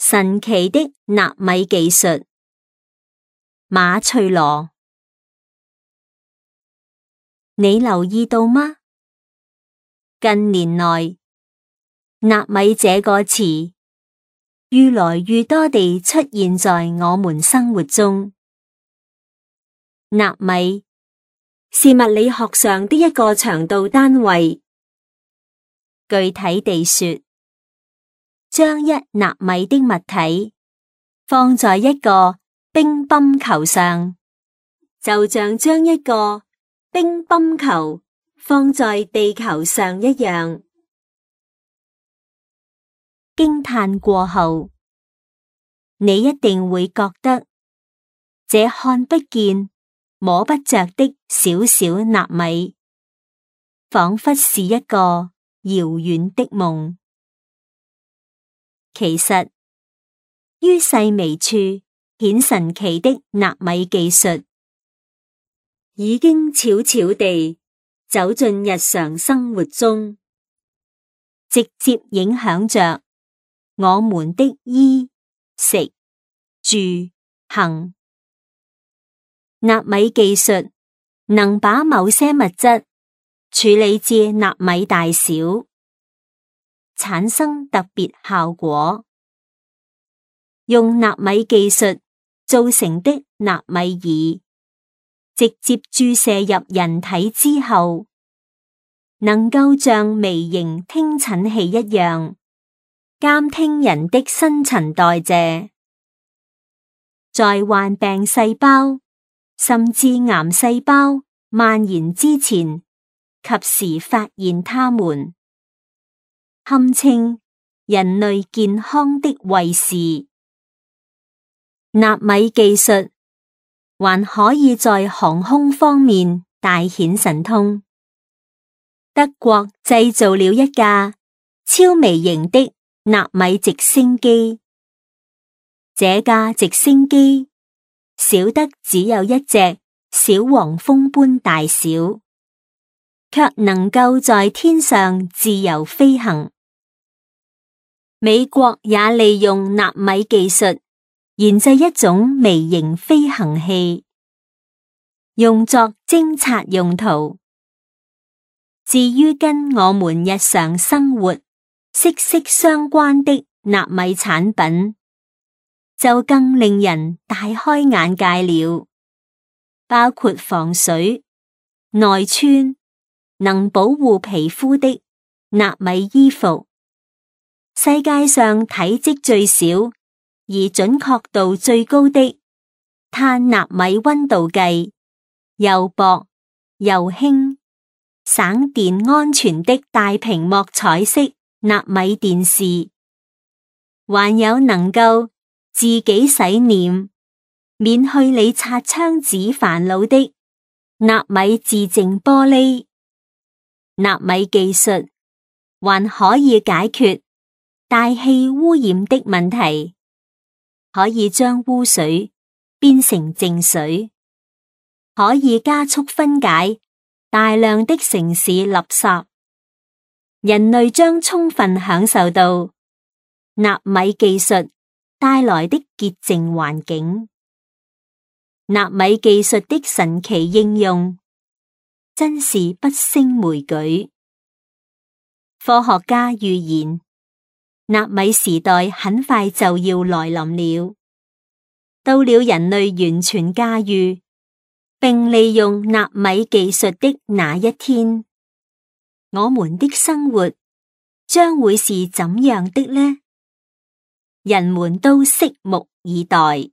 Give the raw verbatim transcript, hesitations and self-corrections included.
神奇的納米技術。馬翠羅，你留意到嗎？近年來，納米這個詞越來越多地出現在我們生活中。納米是物理學上的一個長度單位。具體地說，將一納米的物體放在一個乒乓球上，就像將一個乒乓球放在地球上一樣。驚嘆過後，你一定會覺得，這看不見、摸不着的小小納米，仿佛是一個遙遠的夢。其實，於細微處顯神奇的納米技術，已經悄悄地走進日常生活中，直接影響着我們的衣、食、住、行。納米技術能把某些物質處理至納米大小，產生特別效果。用納米技術造成的納米儀，直接注射入人體之後，能夠像微型聽診器一樣，監聽人的新陳代謝，在患病細胞甚至癌細胞蔓延之前，及時發現它們，堪稱人類健康的衛士。納米技術還可以在航空方面大顯神通。德國製造了一架超微型的納米直升機，這架直升機小得只有一隻小黃蜂般大小，卻能夠在天上自由飛行。美國也利用納米技術研製一種微型飛行器，用作偵察用途。至於跟我們日常生活息息相關的納米產品，就更令人大開眼界了，包括防水、耐穿、能保護皮膚的納米衣服，世界上體積最小而準確度最高的碳納米溫度計，又薄又輕、省電安全的大屏幕彩色納米電視，還有能夠自己洗臉，免去你擦窗紙煩惱的納米自淨玻璃。納米技術還可以解決大氣污染的問題，可以將污水變成淨水，可以加速分解大量的城市垃圾。人類將充分享受到納米技術帶來的潔淨環境。納米技術的神奇應用真是不勝枚舉。科學家預言，納米時代很快就要來臨了。到了人類完全駕馭並利用納米技術的那一天，我們的生活將會是怎樣的呢？人們都拭目以待。